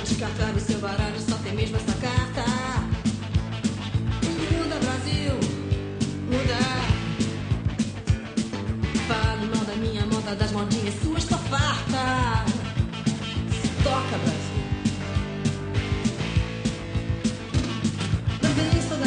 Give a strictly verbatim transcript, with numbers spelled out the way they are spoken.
descartar o seu baralho, só tem mesmo a